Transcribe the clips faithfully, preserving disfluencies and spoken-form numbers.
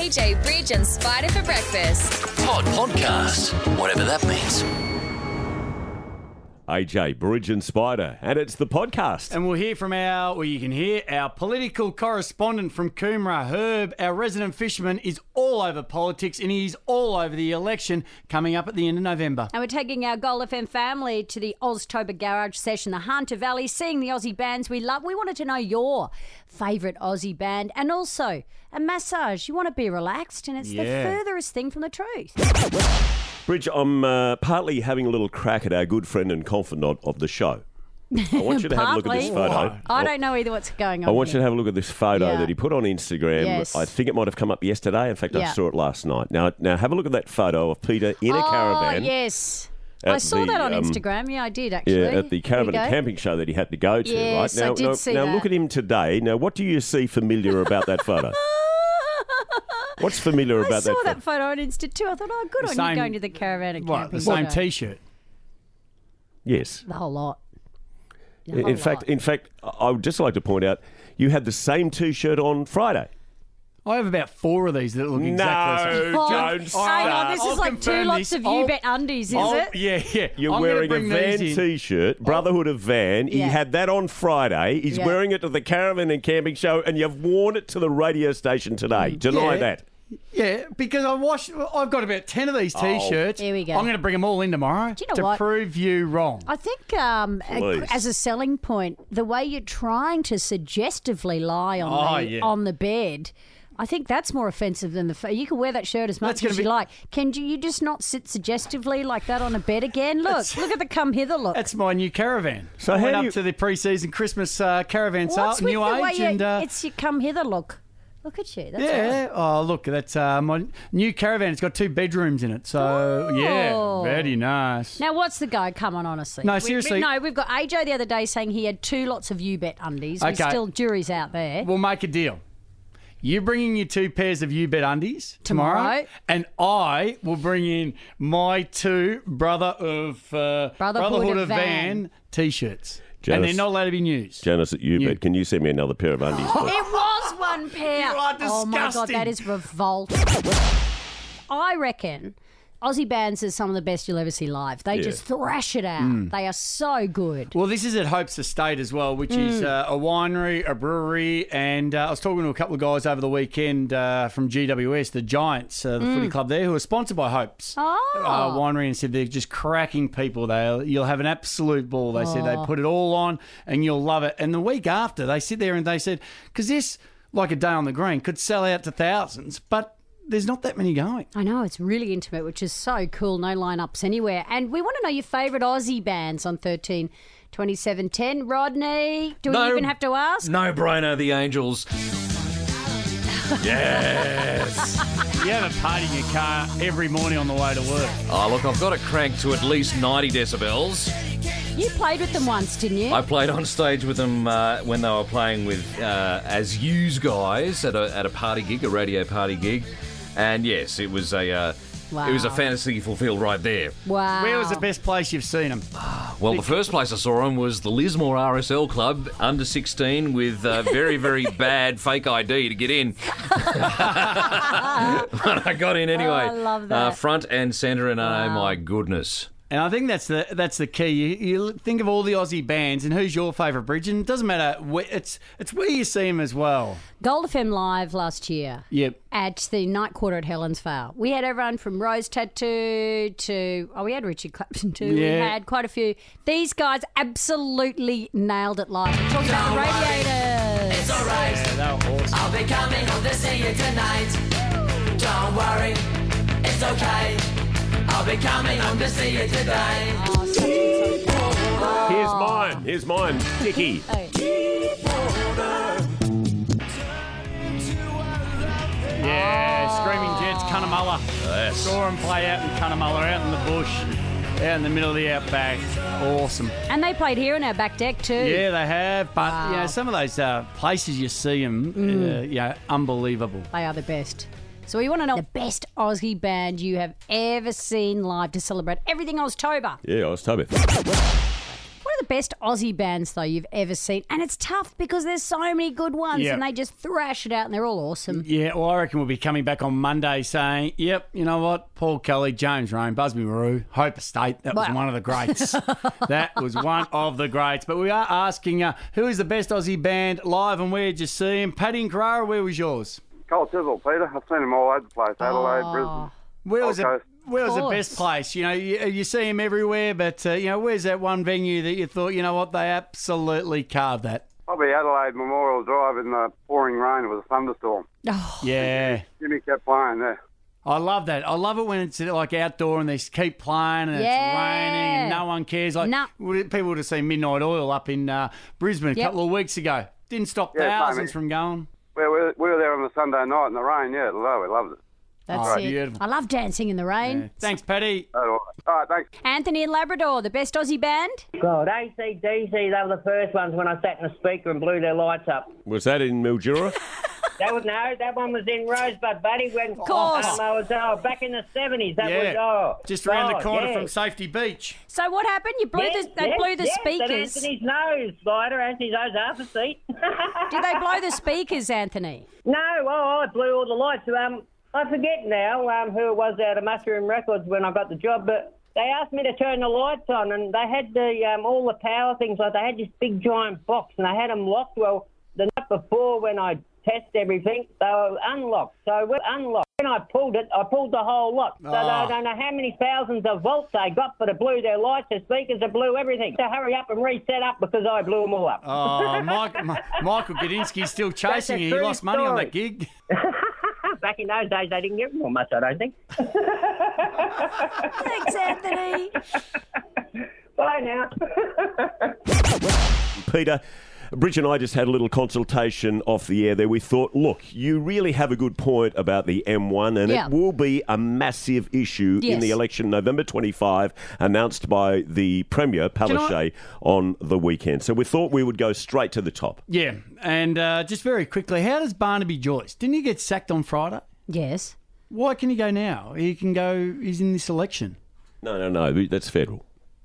A J Bridge and Spider for breakfast. Pod podcast, whatever that means. A J, Bridge and Spider, and it's the podcast. And we'll hear from our, well, you can hear our political correspondent from Coomera, Herb, our resident fisherman, is all over politics and he's all over the election coming up at the end of November. And we're taking our Gold F M family to the Oztober Garage Session, the Hunter Valley, seeing the Aussie bands we love. We wanted to know your favourite Aussie band and also a massage. You want to be relaxed and it's Yeah. the furthest thing from the truth. Bridge, I'm uh, partly having a little crack at our good friend and confidant of the show. I want you to have a look at this Partly. photo. I don't know either what's going on I want you here. to have a look at this photo Yeah. that he put on Instagram. Yes. I think it might have come up yesterday. In fact, I Yeah. saw it last night. Now, now have a look at that photo of Peter in a oh, caravan. yes. at I saw the, that on um, Instagram. Yeah, I did actually. Yeah, at the caravan There and you go. camping show that he had to go to, Yes, right? I Now, did now, see now that. look at him today. Now, what do you see familiar about that photo? What's familiar I about saw that that photo on Insta too. I thought, oh, good The on same- you going to the caravan and What, camping. the same show. T-shirt? Yes. The whole lot. The In whole fact, lot. in fact, I would just like to point out you had the same T-shirt on Friday. I have about four of these that look exactly the same. No, Oh, don't hang start. on, this I'll is like two confirm lots this. of I'll- you bet undies, is I'll- it? Yeah, yeah. You're I'm wearing a gonna bring Van these in. T-shirt, Brotherhood of Van. He Yeah. had that on Friday. He's Yeah. wearing it to the caravan and camping show, and you've worn it to the radio station today. Deny Yeah. that. Yeah, because I washed. I've got about ten of these T-shirts. Here we go. I'm going to bring them all in tomorrow Do you know to what? prove you wrong. I think um, a- Please. as a selling point, the way you're trying to suggestively lie on Oh, the yeah. on the bed, I think that's more offensive than the. F- you can wear that shirt as That's much gonna as be- you like. Can you, you just not sit suggestively like that on a bed again? Look, look at the come hither look. That's my new caravan. So I how went do up you- to the pre-season Christmas uh, caravan sale, What's with new the way age, you, and uh, it's your come hither look? Look at you. That's yeah. Oh, look, that's uh, my new caravan. It's got two bedrooms in it, so Oh. yeah, very nice. Now, what's the go? Come on, honestly. No, We- seriously. We, no, we've got A J the other day saying he had two lots of you bet undies. We Okay. still jury's out there. We'll make a deal. You bring in your two pairs of You Bet undies tomorrow, Tomorrow. and I will bring in my two Brother of uh, Brotherhood of Van, Van. T-shirts, and Janice- they're not allowed to be news. Janice at Ubet, can you send me another pair of undies, please? It was one pair. You are Oh my God, disgusting. that is revolt. I reckon Aussie bands are some of the best you'll ever see live. They Yeah. just thrash it out. They are so good. Well, this is at Hope's Estate as well, which Mm. is uh, a winery, a brewery, and uh, I was talking to a couple of guys over the weekend uh, from G W S, the Giants, uh, the footy club there, who are sponsored by Hope's Mm. Oh. uh, winery, and said they're just cracking people. They you'll have an absolute ball. They said they Oh. put it all on, and you'll love it. And the week after, they sit there and they said, because this, like a day on the green, could sell out to thousands, but there's not that many going. I know, it's really intimate, which is so cool. No lineups anywhere. And we want to know your favourite Aussie bands on thirteen twenty-seven ten. Rodney, do we No. even have to ask? No brainer, the Angels. Yes. You have a party in your car every morning on the way to work. Oh, look, I've got it cranked to at least ninety decibels. You played with them once, didn't you? I played on stage with them uh, when they were playing with uh, as yous guys at a, at a party gig, a radio party gig. And yes, it was a uh, it was a Wow. fantasy fulfilled right there. Wow. Where was the best place you've seen them? Well, the first place I saw them was the Lismore R S L Club, under sixteen, with uh, very, very bad fake I D to get in. But I got in anyway. Oh, I love that. Uh, front and centre, and oh Wow. my goodness. And I think that's the that's the key. You, you think of all the Aussie bands, and who's your favourite, Bridge? And it doesn't matter. Where, it's it's where you see them as well. Gold F M Live last year. Yep. At the night quarter at Helens Vale. We had everyone from Rose Tattoo to, oh, we had Richie Clapton too. We Yeah. had quite a few. These guys absolutely nailed it live. We're talking about the Radiators. It's alright, Yeah, they were awesome. I'll be coming home to see you tonight. Don't worry, it's okay. I'll be coming home to see you today. Oh, such a song. Here's mine. Here's mine. Dickie. Yeah, Screaming Jets, Cunnamulla. Yes. Saw them play out in Cunnamulla, out in the bush, out in the middle of the outback. Awesome. And they played here in our back deck too. Yeah, they have. But Wow. you know, some of those uh, places you see them, uh, yeah, unbelievable. They are the best. So we want to know the best Aussie band you have ever seen live to celebrate everything Oztober. Yeah, I was told. What are the best Aussie bands, though, you've ever seen? And it's tough because there's so many good ones Yeah. and they just thrash it out and they're all awesome. Yeah, well, I reckon we'll be coming back on Monday saying, yep, you know what? Paul Kelly, James Rone, Busby Maroo, Hope Estate. That was Wow. one of the greats. That was one of the greats. But we are asking, uh, who is the best Aussie band live and where did you see him? Paddy and Carrara, where was yours? Cole Chisel, Peter. I've seen him all over the place. Adelaide, Oh. Brisbane. Where was, Gold the, Coast. where was the Course. best place? You know, you, you see him everywhere, but, uh, you know, where's that one venue that you thought, you know what, they absolutely carved that? Probably Adelaide Memorial Drive in the pouring rain. It was a thunderstorm. Oh, Yeah. Jimmy kept playing there. I love that. I love it when it's like outdoor and they keep playing and Yeah. it's raining and no one cares. Like No. people would have seen Midnight Oil up in uh, Brisbane a Yep. couple of weeks ago. Didn't stop Yeah, thousands same. from going. We were, we were there on the Sunday night in the rain. Yeah, we loved it. that's Oh, it. beautiful. I love dancing in the rain. Thanks, Paddy. All right, all right thanks. Anthony in Labrador, the best Aussie band? God, A C D C, they were the first ones when I sat in the speaker and blew their lights up. Was that in Mildura? That was, no, that one was in Rosebud, buddy. When, course. Um, I was oh, back in the seventies. That Yeah. was, oh. Just around the God, corner yeah. from Safety Beach. So what happened? You blew Yes, the, they yes, blew the yes, speakers. At Anthony's nose, Spider. Anthony's nose, half a seat. Did they blow the speakers, Anthony? No, well, I blew all the lights. Um, I forget now um, who it was out of Mushroom Records when I got the job, but they asked me to turn the lights on, and they had the um, all the power things. Like they had this big giant box, and they had them locked. Well, the night before when I tested everything, they were unlocked. So when unlocked, when I pulled it, I pulled the whole lot. So Oh. they don't know how many thousands of volts they got, but it blew their lights, their speakers, it blew everything. So hurry up and reset up because I blew them all up. Oh, Mike, Mi- Michael Gadinsky's still chasing a you. He true lost money on story. that gig. Back in those days, they didn't give them much, I don't think. Thanks, Anthony. Bye now. Peter, Bridge and I just had a little consultation off the air there. We thought, look, you really have a good point about the M one, and Yeah. it will be a massive issue in Yes. the election November twenty-fifth, announced by the Premier, you know Palaszczuk, on the weekend. So we thought we would go straight to the top. Yeah, and uh, just very quickly, how does Barnaby Joyce? Didn't he get sacked on Friday? Yes. Why can he go now? He can go, he's in this election. No, no, no, that's federal.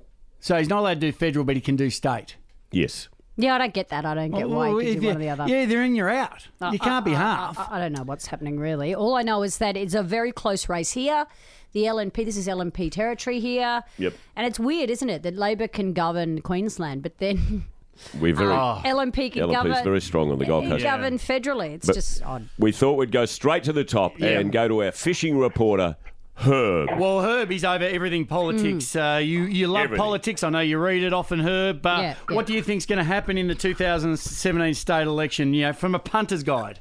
So he's not allowed to do federal, but he can do state. Yes. Yeah, I don't get that. I don't get why Well, you if could do you- one or the other. Yeah, either in, you're out. You can't be half. I, I don't know what's happening really. All I know is that it's a very close race here. The L N P, this is L N P territory here. Yep. And it's weird, isn't it, that Labor can govern Queensland, but then We're very. Oh. L N P can L N P's govern. very strong on the Gold Coast. Govern federally. It's But- just odd. We thought we'd go straight to the top Yeah. and go to our fishing reporter, Herb. Well, Herb, he's over everything politics. Uh, you you love Everything. politics. I know you read it often, Herb. But Yeah, yeah. what do you think's going to happen in the two thousand seventeen state election? You know, from a punter's guide.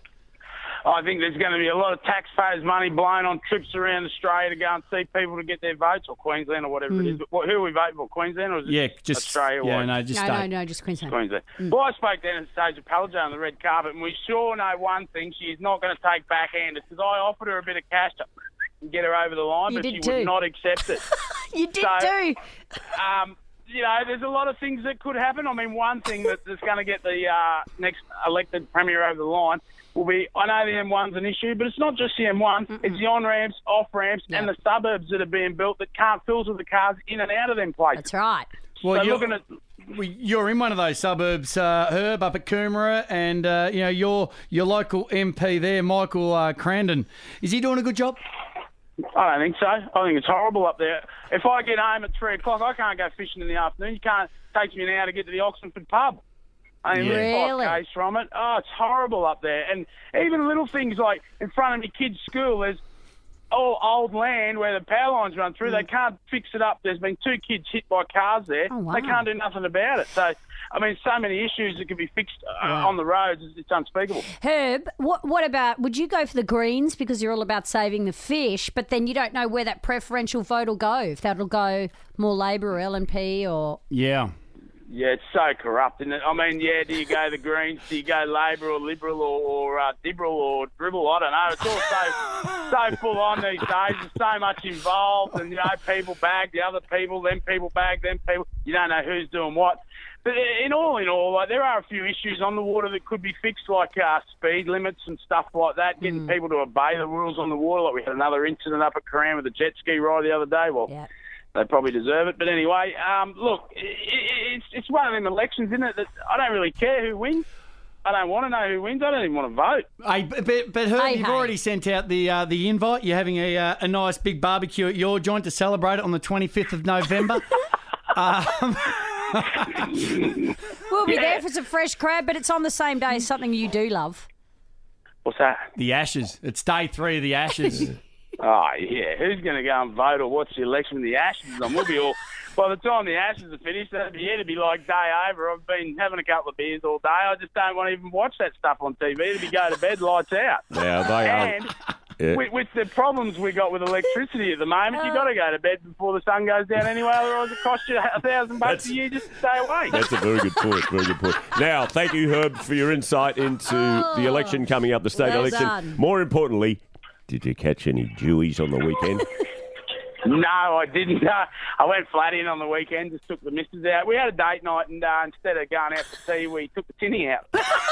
I think there's going to be a lot of taxpayers' money blown on trips around Australia to go and see people to get their votes, or Queensland, or whatever it is. What, who are we voting for, Queensland, or is it Yeah, just Australia? Yeah, wide? no, just No, state. no, no, just Queensland. Queensland. Well, I spoke to Anastasia Palaszczuk on the red carpet, and we sure know one thing: she's not going to take backhanders. Because I offered her a bit of cash to get her over the line, You but did she too. would not accept it. You did So- too. um, you know, there's a lot of things that could happen. I mean, one thing that, that's going to get the uh, next elected premier over the line will be, I know the M one's an issue, but it's not just the M one. Mm-mm. It's the on-ramps, off-ramps, Yeah. and the suburbs that are being built that can't filter the cars in and out of them places. That's right. Well, so you're, looking at... well, you're in one of those suburbs, uh, Herb, up at Coomera, and uh, you know your your local M P there, Michael uh, Crandon. Is he doing a good job? I don't think so. I think it's horrible up there. If I get home at three o'clock, I can't go fishing in the afternoon. You can't. It takes me an hour to get to the Oxenford pub. I mean, Yeah. we're Really? five k's from it. Oh, it's horrible up there. And even little things like in front of my kids' school, there's all old land where the power lines run through. They can't fix it up. There's been two kids hit by cars there. Oh, wow. They can't do nothing about it. So, I mean, so many issues that can be fixed uh, Wow. on the roads. It's, it's unspeakable. Herb, what what about, would you go for the Greens because you're all about saving the fish, but then you don't know where that preferential vote will go, if that'll go more Labor or L N P or... Yeah. Yeah, it's so corrupt, isn't it? I mean, yeah, do you go the Greens, do you go Labor or Liberal or, or uh, Dibble or Dribble? I don't know. It's all so so full on these days. There's so much involved, and, you know, people bag the other people, then people bag them people. You don't know who's doing what. But in all in all, like, there are a few issues on the water that could be fixed, like uh, speed limits and stuff like that, getting Mm. people to obey the rules on the water. Like we had another incident up at Coran with a jet ski ride the other day. Well, Yeah. they probably deserve it. But anyway, um, look, it, it, it's it's one of them elections, isn't it? That I don't really care who wins. I don't want to know who wins. I don't even want to vote. Hey, but, but Herb, Hey, you've hey. already sent out the uh, the invite. You're having a uh, a nice big barbecue at your joint to celebrate it on the twenty-fifth of November. um, We'll be Yeah. there for some fresh crab, but it's on the same day as something you do love. What's that? the Ashes. It's day three of the Ashes. Oh, yeah. Who's going to go and vote or watch the election with the Ashes on? We'll be all... By the time the Ashes are finished, that'll be, it'll be like day over. I've been having a couple of beers all day. I just don't want to even watch that stuff on T V. It'll be go to bed, lights out. Yeah, they are. And Yeah. with, with the problems we got with electricity at the moment, you've got to go to bed before the sun goes down anyway, otherwise it costs you a thousand bucks That's- a year just to stay awake. That's a very good point. Very good point. Now, thank you, Herb, for your insight into the election coming up, the state well election. done. More importantly, did you catch any Jewies on the weekend? No, I didn't. Uh, I went flat in on the weekend, just took the missus out. We had a date night, and uh, instead of going out to tea, we took the tinny out.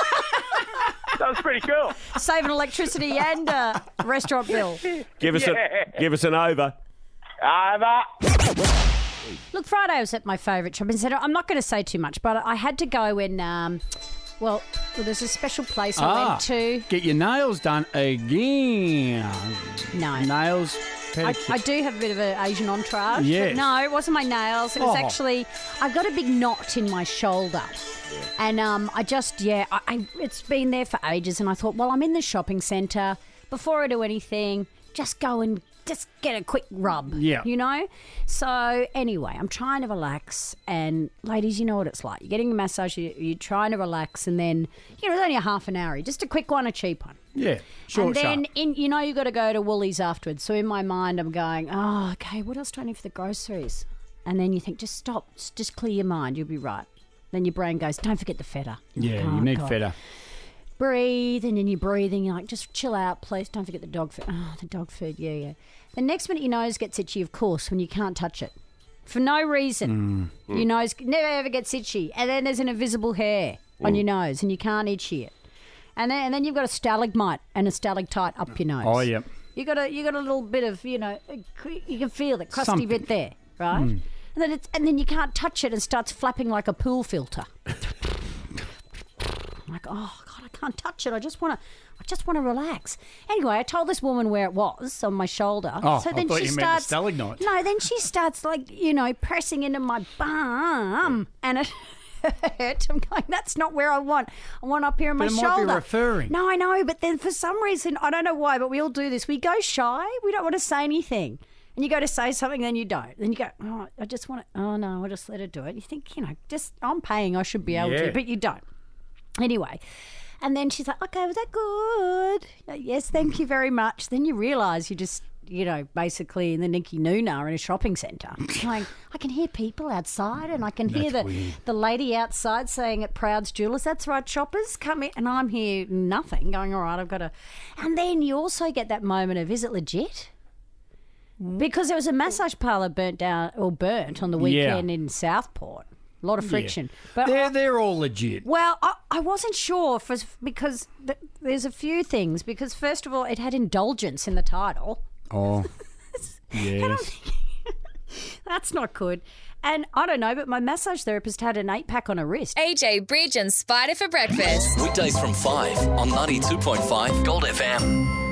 That was pretty cool. Saving electricity and uh, restaurant bill. Give us Yeah. a give us an over. Over. Look, Friday was at my favourite shopping centre. I'm not going to say too much, but I had to go when, um, well, well, there's a special place I ah, went to. get your nails done again. No. Nails, I, pedicure. I do have a bit of an Asian entourage. but Yes. No, it wasn't my nails. It was Oh. actually, I got a big knot in my shoulder. And um, I just, yeah, I, I, it's been there for ages. And I thought, well, I'm in the shopping centre. Before I do anything, just go and just get a quick rub. Yeah. You know? So anyway, I'm trying to relax. And ladies, you know what it's like. You're getting a massage, you, you're trying to relax. And then, you know, it's only a half an hour. Just a quick one, a cheap one. Yeah, short, and then, sharp. in, you know, you got to go to Woolies afterwards. So in my mind, I'm going, oh, okay, what else do I need for the groceries? And then you think, just stop, just- just clear your mind. You'll be right. Then your brain goes, don't forget the feta. Yeah, Oh, you need God. feta. Breathe, and then you're breathing. You're like, just chill out, please. Don't forget the dog food. Oh, the dog food, yeah, yeah. The next minute your nose gets itchy, of course, when you can't touch it. For no reason. Mm. Your nose never ever gets itchy. And then there's an invisible hair on your nose, and you can't itchy it. And then, and then you've got a stalagmite and a stalactite up your nose. Oh, yeah. You got a you got a little bit of, you know, you can feel the crusty Something. bit there, right? Mm. And then it's, and then you can't touch it and starts flapping like a pool filter. I'm like, oh God, I can't touch it. I just want to, I just want to relax. Anyway, I told this woman where it was on my shoulder. Oh, so I then thought she you meant the starts, stalagmite. No, then she starts like, you know, pressing into my bum, and it hurt. I'm going, that's not where I want. I want up here in my But it might shoulder. be referring. No, I know, but then for some reason, I don't know why, but we all do this. We go shy. We don't want to say anything. And you go to say something, then you don't. Then you go, oh, I just want to, oh no, I'll just let her do it. You think, you know, just, I'm paying, I should be able Yeah. to, but you don't. Anyway, and then she's like, okay, was that good? Uh, Yes, thank you very much. Then you realise you just, you know, basically in the Nicky Nuna in a shopping centre. Going, I can hear people outside, and I can hear the, the lady outside saying at Proud's Jewellers, that's right, shoppers, come in. And I'm here, nothing, going, all right, I've got to. And then you also get that moment of, is it legit? Because there was a massage parlour burnt down or burnt on the weekend in Southport. A lot of friction. But They're, they're all legit. well, I, I wasn't sure for, because th- there's a few things. Because first of all, it had indulgence in the title. Oh, yes. That's not good. And I don't know, but my massage therapist had an eight pack on her wrist. A J, Bridge and Spider for breakfast. Weekdays from five on ninety-two point five Gold F M.